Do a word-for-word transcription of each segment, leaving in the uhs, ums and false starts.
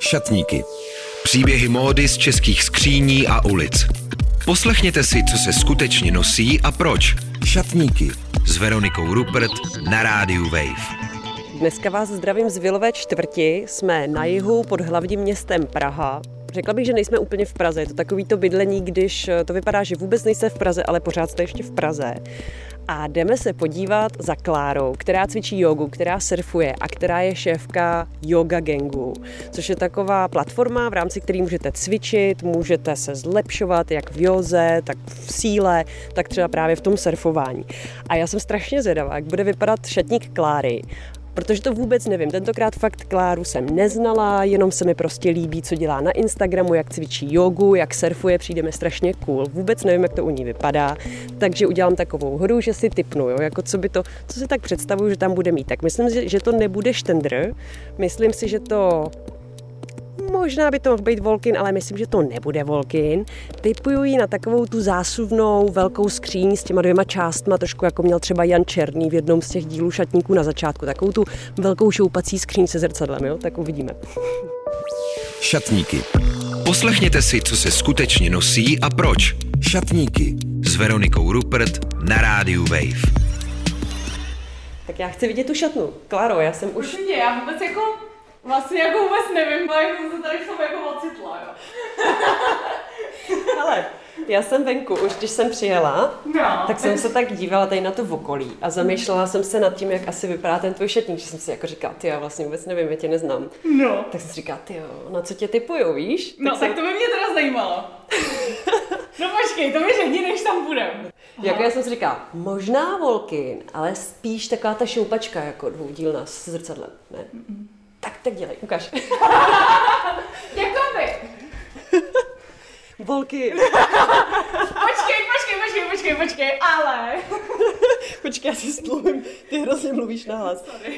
Šatníky. Příběhy módy z českých skříní a ulic. Poslechněte si, co se skutečně nosí a proč. Šatníky s Veronikou Rupert na rádiu Wave. Dneska vás zdravím z Vilové čtvrti, jsme na jihu pod hlavním městem Praha. Řekla bych, že nejsme úplně v Praze, je to takový to bydlení, když to vypadá, že vůbec nejste v Praze, ale pořád jste ještě v Praze. A jdeme se podívat za Klárou, která cvičí jogu, která surfuje a která je šéfka Yoga Gangu, což je taková platforma, v rámci které můžete cvičit, můžete se zlepšovat jak v józe, tak v síle, tak třeba právě v tom surfování. A já jsem strašně zvědavá, jak bude vypadat šatník Kláry, protože to vůbec nevím. Tentokrát fakt Kláru jsem neznala, jenom se mi prostě líbí, co dělá na Instagramu, jak cvičí jogu, jak surfuje, přijde mi strašně cool. Vůbec nevím, jak to u ní vypadá, takže udělám takovou hru, že si tipnu, jo, jako co by to, co si tak představuju, že tam bude mít. Tak myslím si, že to nebude štendr, myslím si, že to možná by to mohl být Volkin, ale myslím, že to nebude Volkin. Typuju ji na takovou tu zásuvnou velkou skříň s těma dvěma částma, trošku jako měl třeba Jan Černý v jednom z těch dílů šatníků na začátku. Takovou tu velkou šoupací skříň se zrcadlem, jo? Tak uvidíme. Šatníky. Poslechněte si, co se skutečně nosí a proč. Šatníky s Veronikou Rupert na rádiu Wave. Tak já chci vidět tu šatnu. Kláro, já jsem už... Určitě, já vůbec jako... Vlastně jako vůbec nevím, ale jak jsem se tady v tom jako ocitla, jo. Hele, já jsem venku, už když jsem přijela, no, tak jsem se tak dívala tady na to v okolí a zamýšlela jsem se nad tím, jak asi vypadá ten tvůj šatník, že jsem si jako říkala, ty já vlastně vůbec nevím, já tě neznám. No. Tak jsem si říkala, ty jo, na co tě typuju, víš? No, tak, jsem... tak to by mě teda zajímalo. No počkej, to mi řekni, než tam budem. Jako já jsem si říkala, možná Volkin, ale spíš taková ta šoupačka, jako dvoudílná s zrcadlem, ne? Mm-mm. Tak, tak dělej, ukaž. Jakoby. Volky. Počkej, počkej, počkej, počkej, počkej, ale. Počkej, já si spluvím, ty hrozně mluvíš nahlas. Sorry.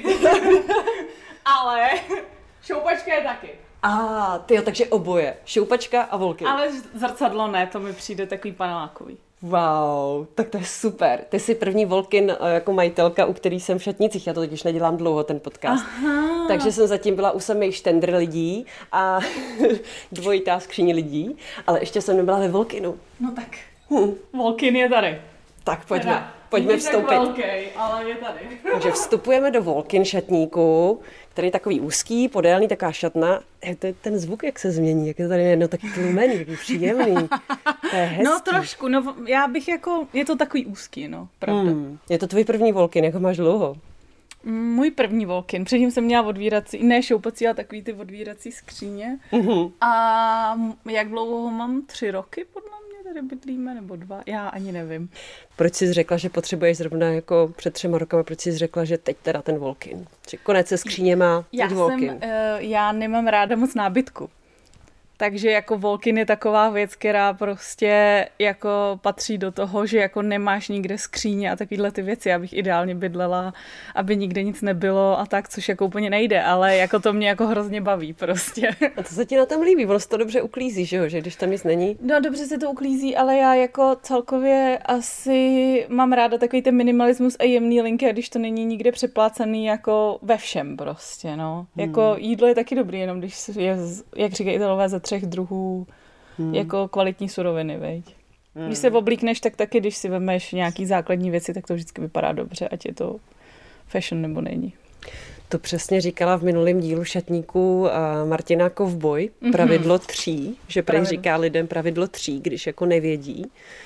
Ale šoupačka je taky. A ah, tyjo, takže oboje. Šoupačka a Volky. Ale zrcadlo ne, to mi přijde takový panelákový. Wow, tak to je super. Ty jsi první Volkin jako majitelka, u který jsem v šatnicích. Já to totiž nedělám dlouho, ten podcast. Aha. Takže jsem zatím byla u samých štendr lidí a dvojitá skříň lidí, ale ještě jsem nebyla ve Volkinu. No tak, hm. Volkin je tady. Tak pojďme, teda, pojďme vstoupit. Tak velký, ale je tady. Takže vstupujeme do Volkin šatníku, který je takový úzký, podélný, taková šatna. To je ten zvuk, jak se změní, jak je tady jedno taky tlumený, taky příjemný. To je hezký. No trošku, no já bych jako, je to takový úzký, no, pravda. Hmm. Je to tvůj první Volkin, jako máš dlouho? Můj první Volkin, předtím jsem měla odvírací, ne šoupací, ale takový ty odvírací skříně. Uh-huh. A jak dlouho ho mám? Tři roky podle mě tady bydlíme, nebo dva? Já ani nevím. Proč jsi řekla, že potřebuješ zrovna jako před třema rokama, proč jsi řekla, že teď teda ten Volkin? Že konec se skříněma, teď Volkin. Já, jsem, uh, já nemám ráda moc nábytku. Takže jako Volkin je taková věc, která prostě jako patří do toho, že jako nemáš nikde skříně a takovýhle ty věci. Já bych ideálně bydlela, aby nikde nic nebylo a tak, což jako úplně nejde, ale jako to mě jako hrozně baví prostě. A co se ti na tom líbí? Ono se to dobře uklízí, že jo? Že když tam nic není? No dobře se to uklízí, ale já jako celkově asi mám ráda takový ten minimalismus a jemný linky, a když to není nikde přeplácený jako ve všem prostě, no. Hmm. Jako jídlo je taky dobrý, jenom když je, jak říkají Italové, ze třech druhů hmm. jako kvalitní suroviny, veď. Hmm. Když se oblíkneš, tak taky, když si vemeš nějaký základní věci, tak to vždycky vypadá dobře, ať je to fashion nebo není. To přesně říkala v minulém dílu šatníku Martina Kovboj, pravidlo tří, že prej říká lidem pravidlo tří, když jako nevědí,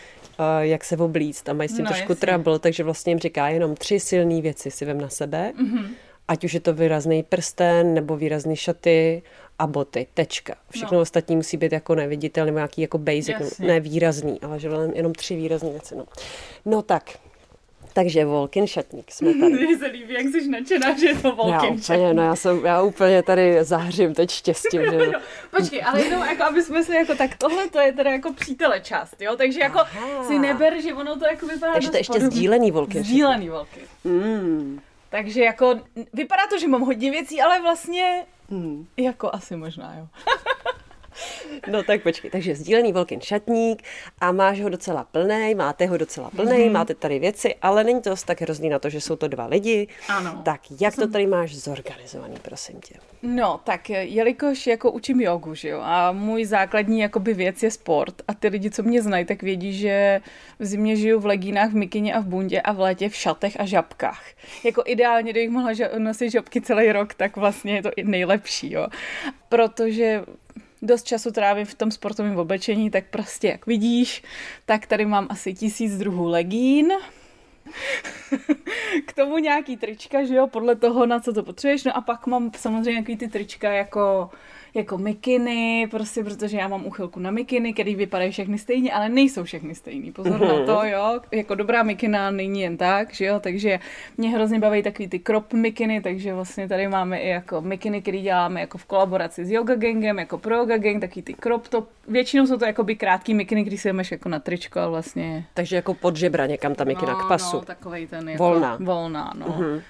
jak se oblíct a mají s tím no, trošku trouble, takže vlastně jim říká jenom tři silné věci si vem na sebe, mm-hmm. ať už je to výrazný prsten nebo výrazný šaty a boty, tečka. Všechno no. ostatní musí být jako neviditelný, nějaký jako basic, no, ne výrazný, ale že jenom tři výrazný věci. No, no tak, takže Volkin šatník jsme tady. Mně se líbí, jak jsi nadšená, že je to Volkin já úplně, šatník. No já, jsem, já úplně tady zahřím teď štěstím. Že no. Počkej, ale jenom jako, aby jsme si jako tak, tohle to je teda jako přítele část, jo? Takže jako aha. si neber, že ono to jako vypadá. Takže to je ještě podobný. Sdílený Volkin. Sdílený Volkin. Mm. Takže jako, vypadá to, že mám hodně věcí, ale vlastně hmm. jako asi možná, jo. No tak počkej, takže sdílený Volkin šatník a máš ho docela plnej, máte ho docela plnej, mm. máte tady věci, ale není to tak hrozný na to, že jsou to dva lidi. Ano. Tak jak to tady máš zorganizovaný, prosím tě? No, tak jelikož jako učím jogu, že jo, a můj základní jakoby věc je sport a ty lidi, co mě znají, tak vědí, že v zimě žiju v legínách, v mikině a v bundě a v létě v šatech a žabkách. Jako ideálně, kdybych mohla nosit žabky celý rok, tak vlastně je to i nejlepší, jo. Protože dost času trávím v tom sportovním oblečení, tak prostě jak vidíš, tak tady mám asi tisíc druhů legín. K tomu nějaký trička, že jo, podle toho, na co to potřebuješ. No a pak mám samozřejmě nějaký ty trička jako, jako mikiny, prostě protože já mám úchylku na mikiny, který vypadají všechny stejně, ale nejsou všechny stejný. Pozor na to, jo. Jako dobrá mikina není jen tak, že jo, takže mě hrozně baví takový ty crop mikiny, takže vlastně tady máme i jako mikiny, který děláme jako v kolaboraci s Yoga Gangem, jako pro Yoga Gang, taky ty crop top. Většinou jsou to jakoby krátký mikiny, který si jdeš jako na tričko, ale vlastně. Takže jako pod žebra někam ta mikina no, k pasu. No, takovej ten jako volná. Volná, no. Uh-huh.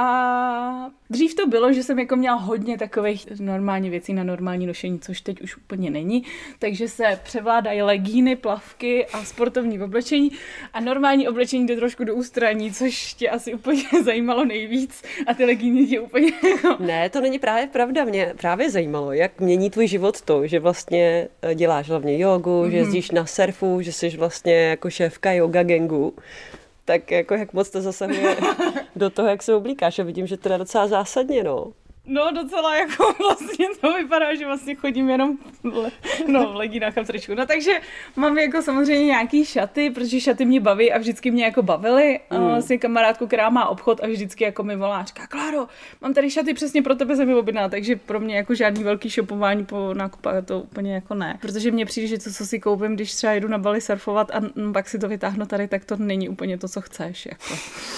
A dřív to bylo, že jsem jako měla hodně takových normálních věcí na normální nošení, což teď už úplně není. Takže se převládají legíny, plavky a sportovní oblečení. A normální oblečení jde trošku do ústraní, což tě asi úplně zajímalo nejvíc. A ty legíny tě úplně jako. Ne, to není právě pravda. Mě právě zajímalo, jak mění tvůj život to, že vlastně děláš hlavně jogu, mm-hmm. že jezdíš na surfu, že jsi vlastně jako šéfka Yoga Gangu. Tak jako jak moc to zasahuje do toho, jak se oblíkáš. A vidím, že teda docela zásadně, no. No docela jako vlastně to vypadá, že vlastně chodím jenom v, no, v legínách a v tričku. No takže mám jako samozřejmě nějaký šaty, protože šaty mě baví a vždycky mě jako bavily. Mm. A vlastně kamarádku, která má obchod a vždycky jako mi volá, říká, Kláro, mám tady šaty přesně pro tebe, jsem mi objednala, takže pro mě jako žádný velký shopování po nákupách to úplně jako ne. Protože mně přijde, že to, co si koupím, když třeba jdu na Bali surfovat a pak si to vytáhnu tady, tak to není úplně to, co chceš. Jako.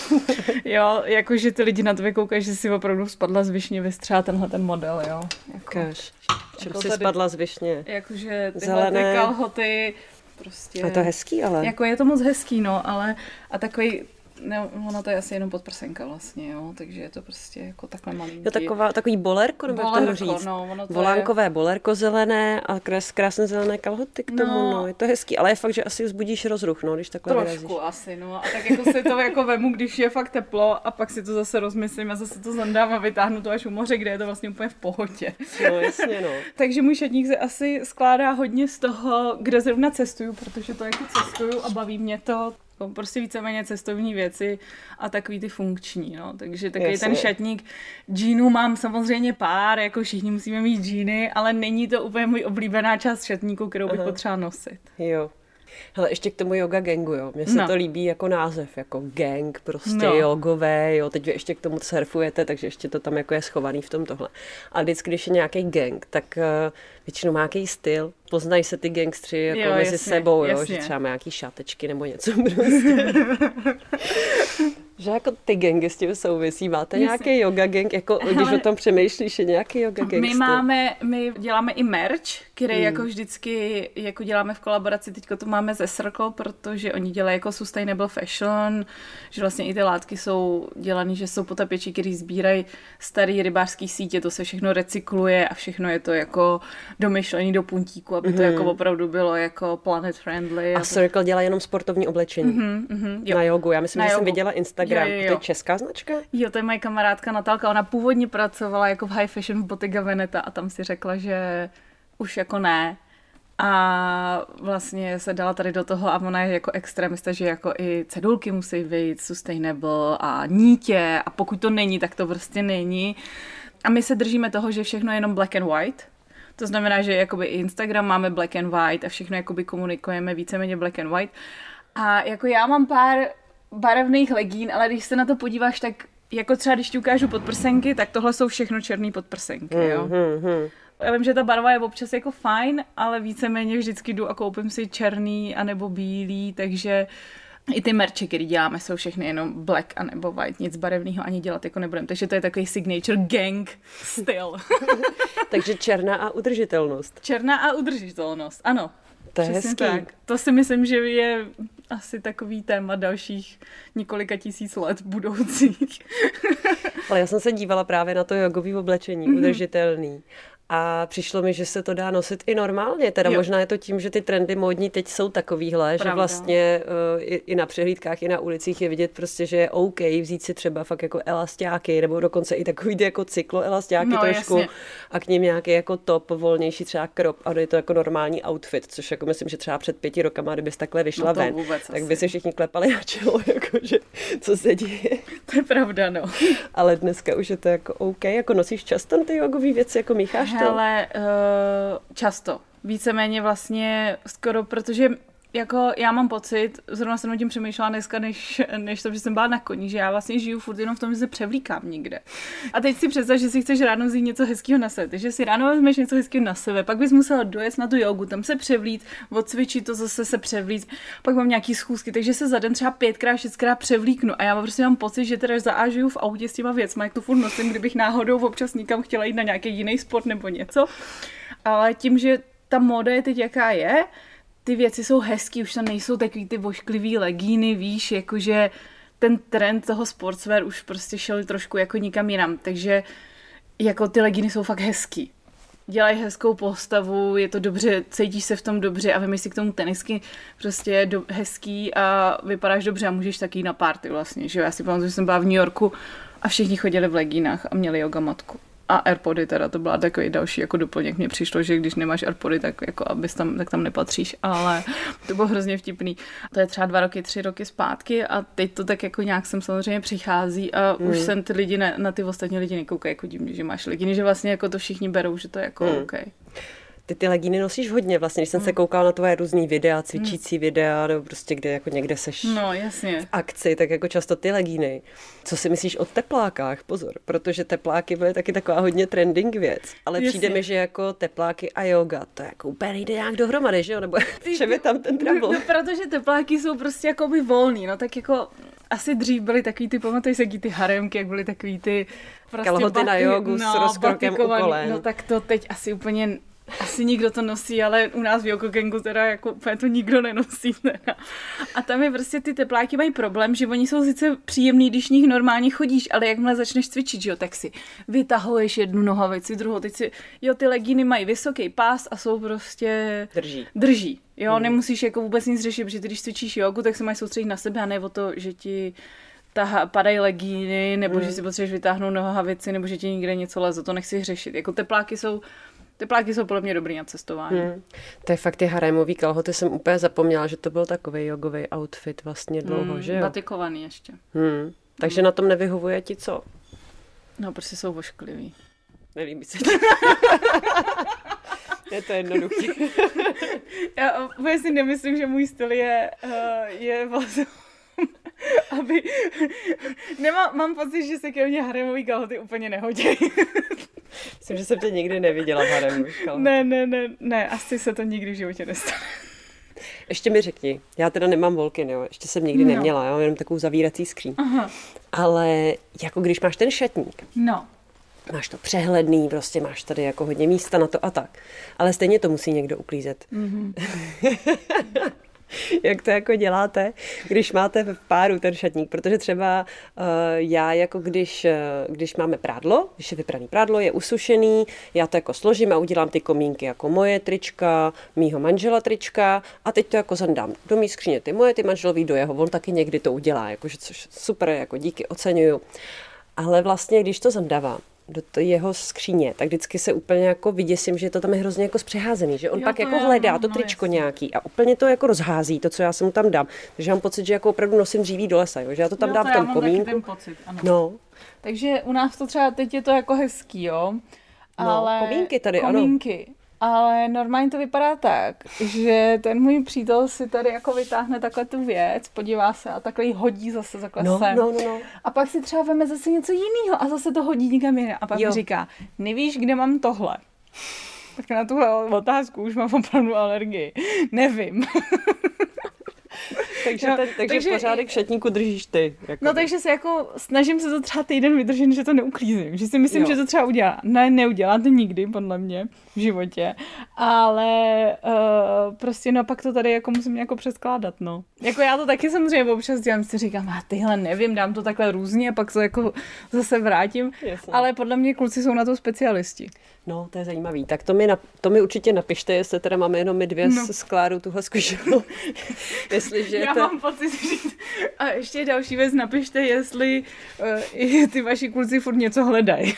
Jo, jakože ty lidi na tebe koukají, že si opravdu spadla z višně třeba tenhle ten model, jo. Jako, Kaž. Čem jako jsi tady, spadla z višně? Jakože tyhle Zelené. ty kalhoty, prostě. A je to hezký, ale. Jako je to moc hezký, no, ale a takový, ne, ono to je asi jenom podprsenka vlastně, jo, takže je to prostě jako takhle malinký. Jo, taková, takový bolerko, nebo jak to říct? No, ono to volánkové je. bolerko zelené a krás, krásné zelené kalhoty k tomu, no. no. Je to hezký, ale je fakt, že asi vzbudíš rozruch, no, když takhle Trošku vyrazíš. asi, no. A tak jako si to jako vemu, když je fakt teplo a pak si to zase rozmyslím a zase to zandám a vytáhnu to až u moře, kde je to vlastně úplně v pohodě. No, jasně, no. Takže můj šatník se asi skládá hodně z toho, kde zrovna cestuju, protože to jako cestuju a baví mě to. Prostě víceméně cestovní věci a takový ty funkční, no. Takže takový Jasně. ten šatník džínů mám samozřejmě pár, jako všichni musíme mít džíny, ale není to úplně můj oblíbená část šatníku, kterou bych potřeba nosit. Jo. Hele, ještě k tomu Yoga Gangu, jo. Mně se no. to líbí jako název, jako gang, prostě no. jogové, jo. Teď vy ještě k tomu surfujete, takže ještě to tam jako je schovaný v tom tohle. A vždycky, když je nějaký gang, tak uh, většinou má nějaký styl. Poznají se ty gangstři jako jo, mezi jasně, sebou, jo, jasně. že třeba má nějaký šátečky nebo něco prostě. Že jako ty gangy s tím souvisí. Máte jasně. nějaký yoga gang, jako hele, když o tom přemýšlíš, je nějaký yoga gang? My máme, my děláme i merch, který hmm. jako vždycky jako děláme v kolaboraci, teďko to máme ze Circle, protože oni dělají jako sustainable fashion, že vlastně i ty látky jsou dělané, že jsou potapěči, který sbírají starý rybářský sítě, to se všechno recykluje a všechno je to jako domyšlený do puntíku, aby to mm-hmm. jako opravdu bylo jako planet friendly. A, a Circle dělá jenom sportovní oblečení mm-hmm, mm-hmm, jo. na jogu. Já myslím, na že jogu. jsem viděla Instagram. Jo, jo, jo. To je česká značka? Jo, to je moje kamarádka Natálka. Ona původně pracovala jako v high fashion v Bottega Veneta a tam si řekla, že už jako ne. A vlastně se dala tady do toho a ona je jako extremista, že jako i cedulky musí být sustainable a nítě a pokud to není, tak to prostě není. A my se držíme toho, že všechno je jenom black and white. To znamená, že jakoby i Instagram máme black and white a všechno jakoby komunikujeme víceméně black and white. A jako já mám pár barevných legín, ale když se na to podíváš, tak jako třeba když ti ukážu podprsenky, tak tohle jsou všechno černý podprsenky, jo. Mm-hmm. Já vím, že ta barva je občas jako fajn, ale víceméně vždycky jdu a koupím si černý anebo bílý, takže i ty merče, které děláme, jsou všechny jenom black anebo white, nic barevného ani dělat jako nebudeme, takže to je takový signature gang styl. Takže černá a udržitelnost. Černá a udržitelnost, ano. To je hezký. Tak. To si myslím, že je asi takový téma dalších několika tisíc let budoucích. Ale já jsem se dívala právě na to jogový oblečení, mm-hmm. udržitelný. A přišlo mi, že se to dá nosit i normálně. Teda jo. Možná je to tím, že ty trendy módní teď jsou takovýhle, Pravda. Že vlastně uh, i, i na přehlídkách, i na ulicích je vidět prostě, že je OK vzít si třeba fakt jako elastáky, nebo dokonce i takový ty jako cykloelastáky no, trošku jasně. A k ním nějaký jako top, volnější třeba crop a je to jako normální outfit, což jako myslím, že třeba před pěti rokama, kdybys takhle vyšla no ven, tak by si všichni klepali na čelo, jako, že co se děje. To je pravda, no. Ale dneska už je to jako OK, jako nosíš často ty jogový věci, jako mícháš to? Hele, uh, často. Víceméně vlastně skoro, protože jako já mám pocit, zrovna jsem o tím přemýšlela dneska, než, než to, že jsem byla na koni, že já vlastně žiju furt jenom v tom, že se převlíkám nikde. A teď si představ, že si chceš ráno vzít něco hezkého na sebe, takže si ráno vezmeš něco hezkého na sebe, pak bys musela dojet na tu jogu, tam se převlít, odcvičit to, zase se převlít, pak mám nějaký schůzky, takže se za den třeba pětkrát, šestkrát převlíknu a já prostě mám pocit, že teda za A žiju v autě s těma věcma, jak to furt nosím, kdybych náhodou občas někam chtěla jít na nějaký jiný sport nebo něco. Ale tím, že ta móda je teď jaká je, ty věci jsou hezký, už tam nejsou takový ty vošklivý legíny, víš, jakože ten trend toho sportswear už prostě šel trošku jako nikam jinam, takže jako ty legíny jsou fakt hezký. Dělají hezkou postavu, je to dobře, cítíš se v tom dobře a vymyslíš si k tomu tenisky prostě do, hezký a vypadáš dobře a můžeš taky jít na party vlastně, že jo. Já si pamatuju, že jsem byla v New Yorku a všichni chodili v legínách a měli yogamatku. A AirPody teda, to byla takový další jako doplněk. Mně přišlo, že když nemáš AirPody, tak jako abys tam, tak tam nepatříš, ale to bylo hrozně vtipný. To je třeba dva roky, tři roky zpátky a teď to tak jako nějak sem samozřejmě přichází a mm. už jsem ty lidi na, na ty ostatní lidi nekoukají jako divně, že máš legíny, že vlastně jako to všichni berou, že to je jako mm. OK. Ty ty legíny nosíš hodně, vlastně, když jsem mm. se koukala na tvoje různý videa, cvičící mm. videa, nebo prostě kde jako někde seš no, jasně. v akci, tak jako často ty legíny. Co si myslíš o teplákách? Pozor, protože tepláky byly taky taková hodně trending věc, ale jasně. Přijde mi, že jako tepláky a yoga, to jako úplně nejde nějak dohromady, že jo? Nebo že by tam ten trouble. No, no, protože tepláky jsou prostě jako by volný, no tak jako asi dřív byly takový ty, pamatuješ se, ty haremky, jak byly takový ty prostě kalhoty baty, na jogu no, s rozkrokem u kolen. No tak to teď asi úplně asi nikdo to nosí, ale u nás v Yokokengu teda jako úplně to nikdo nenosí. Teda. A tam je prostě ty tepláky mají problém, že oni jsou sice příjemný, když v nich normálně chodíš, ale jakmile začneš cvičit, že jo, tak si vytahuješ jednu nohavici, druhou, teď si, jo, ty legíny mají vysoký pás a jsou prostě... Drží. Drží, jo, hmm. Nemusíš jako vůbec nic řešit, protože ty, když cvičíš jogu, tak se máš soustředit na sebe a ne o to, že ti taha, padají legíny, nebo hmm. že si potřebuješ vytáhnout nohavici, nebo že ti někde něco leze, to nechci řešit. Jako tepláky jsou Tepláky jsou podle mě dobrý na cestování. Hmm. To je fakt ty harémový kalhoty, jsem úplně zapomněla, že to byl takový jogový outfit vlastně dlouho, hmm, že jo? Batikovaný ještě. Hmm. Takže hmm. na tom nevyhovuje ti co? No, prostě jsou vošklivý. Nelíbí se to. Je to jednoduchý. Já úplně si nemyslím, že můj styl je, uh, je vlastně... aby... Nemám, mám pocit, že se ke mně harémový kalhoty úplně nehodí. Myslím, že jsem tě nikdy neviděla v haremu. Ne, ne, ne, ne, asi se to nikdy v životě nestane. Ještě mi řekni, já teda nemám volkin, jo, ještě jsem nikdy no. neměla, jo, jenom takovou zavírací skříň. Aha. Ale jako když máš ten šatník, no. máš to přehledný, prostě máš tady jako hodně místa na to a tak, ale stejně to musí někdo uklízet. Mm-hmm. Jak to jako děláte, když máte v páru ten šatník, protože třeba uh, já jako když, uh, když máme prádlo, když je vypraný prádlo, je usušený, já to jako složím a udělám ty komínky jako moje trička, mýho manžela trička a teď to jako zandám do mý skříně ty moje, ty manželový do jeho, on taky někdy to udělá, jakože což super, jako díky, oceňuju. Ale vlastně, když to zandávám do jeho skříně, tak vždycky se úplně jako vyděsím, že to tam je hrozně jako zpřeházený, že on jo, pak jako je, hledá to no, tričko jasný. Nějaký a úplně to jako rozhází, to, co já jsem mu tam dám. Takže mám pocit, že jako opravdu nosím dříví do lesa, jo? Že já to tam jo, dám to v tom komínku. Ten pocit, ano. No. Takže u nás to třeba teď je to jako hezký, jo. Ale no, komínky tady, komínky. Ano. Ale normálně to vypadá tak, že ten můj přítel si tady jako vytáhne takhle tu věc, podívá se a takhle ji hodí zase takhle no, sem. No, no, no. A pak si třeba veme zase něco jiného a zase to hodí nikam jinam. A pak jo. mi říká, nevíš, kde mám tohle? Tak na tuhle otázku už mám opravdu alergii. Nevím. takže, no, ten, takže, takže pořádek v šatníku držíš ty. Jako. No takže se jako snažím se to třeba týden vydržet, že to neuklízím. Že si myslím, jo. že to třeba udělá. Ne, neudělá to nikdy, podle mě, v životě. Ale uh, prostě no pak to tady jako musím jako přeskládat, no. Jako já to taky samozřejmě občas dělám, si říkám, a tyhle nevím, dám to takhle různě a pak to jako zase vrátím. Jasně. Ale podle mě kluci jsou na to specialisti. No, to je zajímavý. Tak to mi, na, to mi určitě napište, jestli teda máme jenom my dvě no. s Klárou tuhle zkušenost. Jestliže Já to... mám pocit, že... A ještě další věc, napište, jestli uh, i ty vaši kluci furt něco hledají.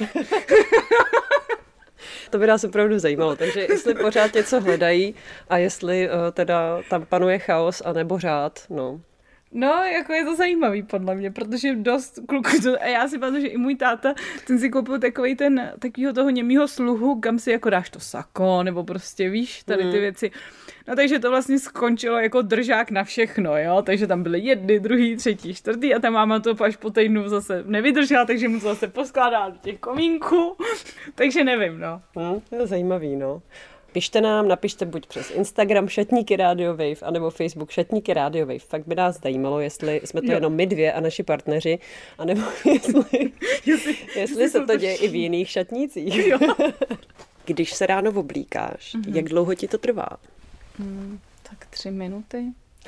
To by nás opravdu zajímalo. Takže jestli pořád něco hledají a jestli uh, teda tam panuje chaos a nebo řád, no. No, jako je to zajímavý podle mě, protože dost kluků to, a já si pamatuju, že i můj táta, ten si koupil takovej ten, takovýho toho němýho sluhu, kam si jako dáš to sako, nebo prostě víš, tady ty věci. No takže to vlastně skončilo jako držák na všechno, jo, takže tam byly jedny, druhý, třetí, čtvrtý a ta máma to až po týdnu zase nevydržela, takže mu to zase poskládá do těch komínků, takže nevím, no. Hmm, to je zajímavý, no. Pište nám, napište buď přes Instagram Šatníky Radio Wave, anebo Facebook Šatníky Radio Wave. Fakt by nás zajímalo, jestli jsme to jo. jenom my dvě a naši partneři, anebo jestli, jestli, jestli se to děje i v jiných šatnících. Jo. Když se ráno oblíkáš, mm-hmm. jak dlouho ti to trvá? Mm, tak tři minuty.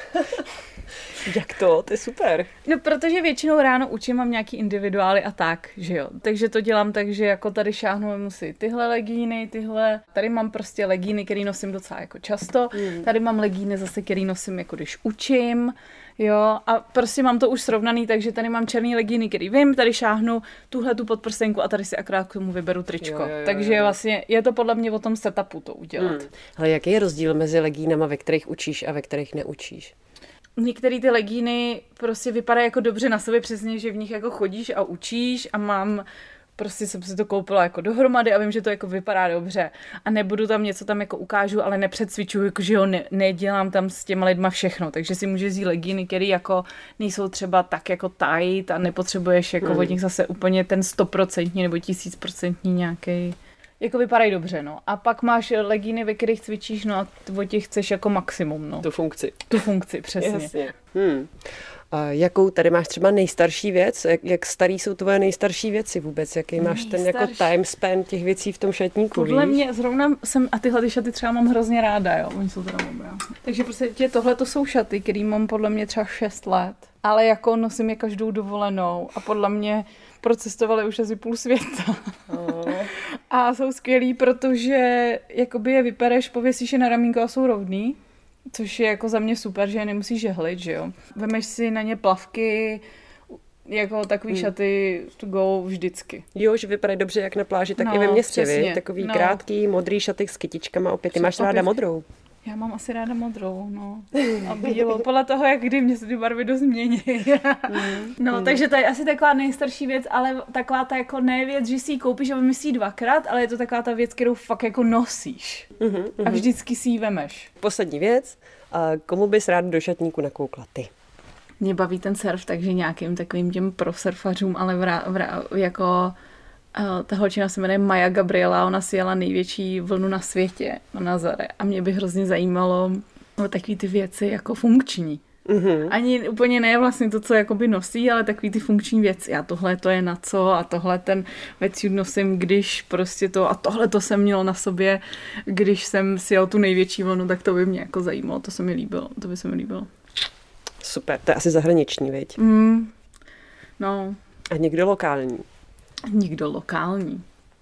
Jak to? To je super. No, protože většinou ráno učím, mám nějaký individuály a tak, že jo. Takže to dělám tak, že jako tady šáhnu musí tyhle legíny, tyhle. Tady mám prostě legíny, který nosím docela jako často. Mm. Tady mám legíny zase, který nosím jako když učím. Jo, a prostě mám to už srovnaný, takže tady mám černý legíny, který vím, tady šáhnu tuhle tu podprsenku a tady si akorát k tomu vyberu tričko. Jo, jo, jo, takže jo. vlastně je to podle mě o tom setupu to udělat. Hmm. Ale jaký je rozdíl mezi legínama, ve kterých učíš a ve kterých neučíš? Některé ty legíny prostě vypadají jako dobře na sobě, přesně, že v nich jako chodíš a učíš a mám... Prostě jsem si to koupila jako dohromady a vím, že to jako vypadá dobře. A nebudu tam něco tam jako ukážu, ale nepředcvičuju, jako že jo, ne, nedělám tam s těma lidma všechno. Takže si můžeš vzít legíny, které jako nejsou třeba tak jako tight a nepotřebuješ jako hmm. od nich zase úplně ten stoprocentní nebo tisícprocentní nějaký. Jako vypadají dobře, no. A pak máš legíny, ve kterých cvičíš, no a od těch chceš jako maximum, no. Tu funkci. Tu funkci, přesně. Jasně. Hmm. A jakou tady máš třeba nejstarší věc? Jak, jak starý jsou tvoje nejstarší věci vůbec? Jaký máš ten jako time span těch věcí v tom šatníku, Podle víš? mě zrovna jsem, a tyhle ty šaty třeba mám hrozně ráda, jo. Oni jsou teda obrázky. Takže prostě tohle to jsou šaty, který mám podle mě třeba šest let. Ale jako nosím je každou dovolenou a podle mě procestovali už asi půl světa. Oh. A jsou skvělý, protože jakoby je vypereš, pověsíš je na ramínko a jsou rovný. Což je jako za mě super, že je nemusíš žehlit, že jo. Vemeš si na ně plavky, jako takový hmm. šaty to go vždycky. Jo, že vypadají dobře jak na pláži, tak no, i ve městě, vy. Takový no. krátký, modrý šaty s kytičkama opět. Ty máš ráda modrou. Já mám asi ráda modrou, no. A bílou. Podle toho, jak kdy mě se ty barvy dost mění. mm. No, mm. takže to je asi taková nejstarší věc, ale taková ta jako ne věc, že si ji koupíš a vymyslíš dvakrát, ale je to taková ta věc, kterou fakt jako nosíš. Mm-hmm, a vždycky si ji vemeš. Poslední věc. A komu bys rád do šatníku nakoukla ty? Mě baví ten surf, takže nějakým takovým těm prosurfařům, ale vrá, vrá, jako... Ta holčina se jmenuje Maja Gabriela, ona si jela největší vlnu na světě na Nazare a mě by hrozně zajímalo o takový ty věci jako funkční. Mm-hmm. Ani úplně ne vlastně to, co jakoby nosí, ale takový ty funkční věci. A tohle to je na co a tohle ten wetsuit nosím, když prostě to a tohle to jsem měl na sobě, když jsem si jel tu největší vlnu, tak to by mě jako zajímalo, to se mi líbilo, to by se mi líbilo. Super, to je asi zahraniční, viď? Mm, no. A někdo lokální? Nikdo lokální.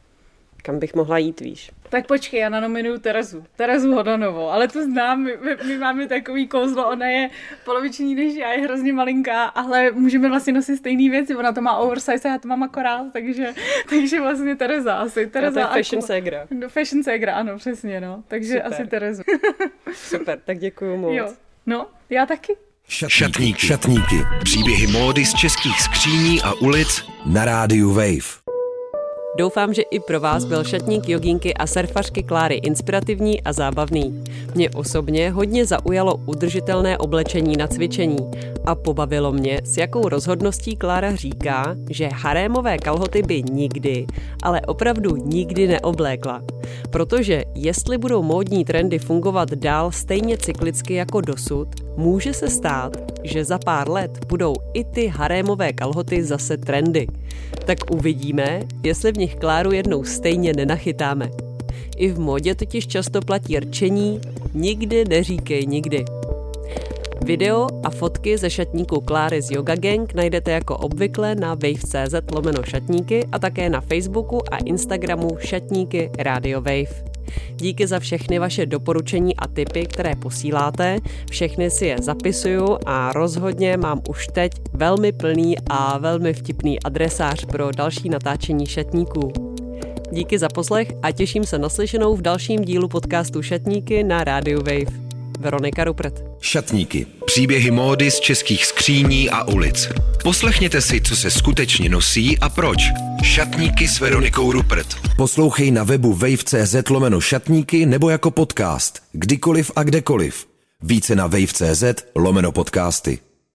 Kam bych mohla jít, víš? Tak počkej, já nanominuju Terezu. Terezu Hodanovou, ale to znám, my, my máme takový kouzlo, ona je poloviční než já, je hrozně malinká, ale můžeme vlastně nosit stejný věci, ona to má oversize a já to mám akorát, takže, takže vlastně Tereza asi. Tereza a to je fashion ségra. No, fashion ségra, ano, přesně, no. Takže super. Asi Terezu. Super, tak děkuju moc. Jo, no, já taky. Šatníky. Šatníky. Příběhy módy z českých skříní a ulic na rádiu Wave. Doufám, že i pro vás byl šatník jogínky a surfařky Kláry inspirativní a zábavný. Mě osobně hodně zaujalo udržitelné oblečení na cvičení a pobavilo mě, s jakou rozhodností Klára říká, že harémové kalhoty by nikdy, ale opravdu nikdy neoblékla. Protože jestli budou módní trendy fungovat dál stejně cyklicky jako dosud, může se stát, že za pár let budou i ty harémové kalhoty zase trendy. Tak uvidíme, jestli v nich Kláru jednou stejně nenachytáme. I v módě totiž často platí rčení nikdy neříkej nikdy. Video a fotky ze šatníku Kláry z Yoga Gang najdete jako obvykle na wave tečka cé zet lomeno šatníky a také na Facebooku a Instagramu šatníky Radio Wave. Díky za všechny vaše doporučení a tipy, které posíláte. Všechny si je zapisuju a rozhodně mám už teď velmi plný a velmi vtipný adresář pro další natáčení šatníků. Díky za poslech a těším se na slyšenou v dalším dílu podcastu Šatníky na Radio Wave. Veronika Rupert. Šatníky. Příběhy módy z českých skříní a ulic. Poslechněte si, co se skutečně nosí a proč. Šatníky s Veronikou Rupert. Poslouchej na webu wave tečka cé zet lomeno šatníky nebo jako podcast. Kdykoliv a kdekoliv. Více na wave tečka cé zet lomeno podcasty.